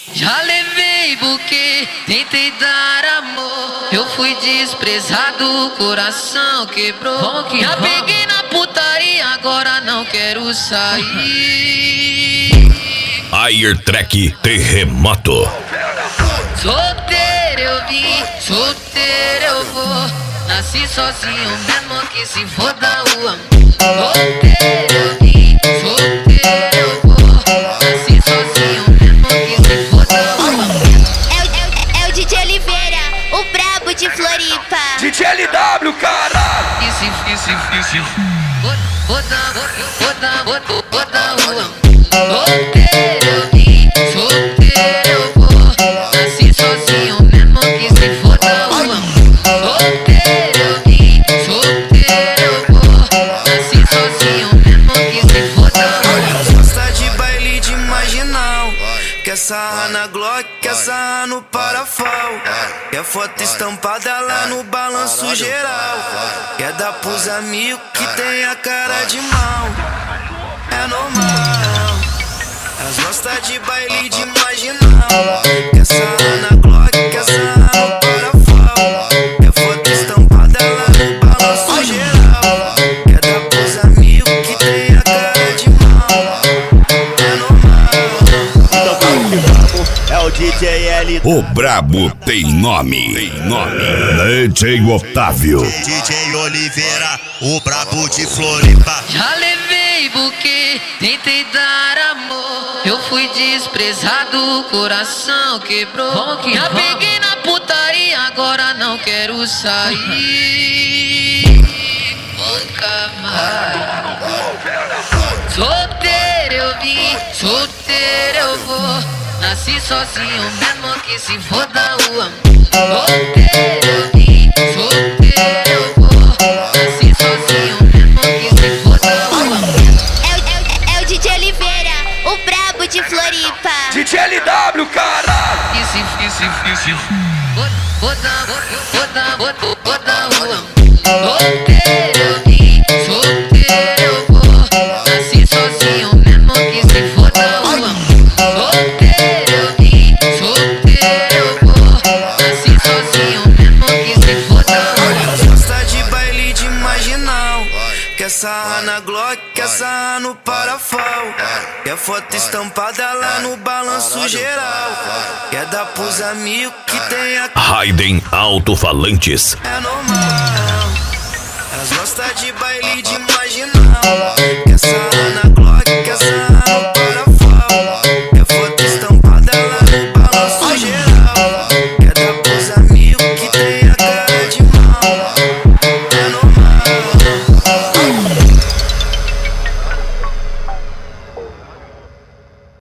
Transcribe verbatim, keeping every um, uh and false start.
Já levei buquê, tentei dar amor. Eu fui desprezado, o coração quebrou. Já peguei na putaria, agora não quero sair. Airtrack Terremoto. Solteiro eu vim, solteiro eu vou. Nasci sozinho mesmo que se foda o amor. Solteiro eu vim, solteiro eu vou. Nasci sozinho mesmo que se foda o amor. É o, é, o, é o D J Oliveira, o brabo de Floripa. D J L W, caralho. E se, e se, e se foda, foda, foda, foda o amor. Solteiro eu vim, solteiro eu vou. Nasci sozinho mesmo que se foda o amor. Solteiro eu vim, solteiro eu vou. Nasci sozinho mesmo que se foda o amor. Gosta de baile de marginal, quer sarrar na Glock, quer sarrar no parafal. Quer foto estampada lá no balanço geral. Quer dar pros amigos que tem a cara de mal. É normal. Elas gostam de baile de marginal, quer sarrar na Glock, quer sarrar no parafal. Quer foto estampada lá no balanço geral. Quer dar pros amigos que tem a cara de mal. É normal. É o D J L. O brabo tem nome. Tem nome. D J Otávio. D J Oliveira, o brabo de Floripa. Já levei buquê, tentei dar amor. Eu fui desprezado, o coração quebrou. Já peguei na putaria, agora não quero sair. Nunca mais. Solteiro eu vim, solteiro eu vou. Nasci sozinho mesmo que se foda o amor. Solteiro eu vim, solteiro eu vou. Nasci sozinho mesmo que se foda o amor. É o, é o, é o D J Oliveira, o brabo de Floripa. D J L W, caralho. E se, e se, e se foda, foda, foda, foda o amor. Solteiro eu vim, solteiro eu vou. Nasci sozinho mesmo que se foda o amor. Solteiro eu vim, solteiro eu vou. Nasci sozinho mesmo que se foda o amor. Gosta de baile de marginal, quer sarrar na Glock, quer sarrar no parafal. Quer foto estampada lá no balanço geral. Quer dar pros amigos que tem a Raiden Alto-Falantes. é normal. Elas gostam de baile de marginal, quer sarrar na Glock, quer sarrar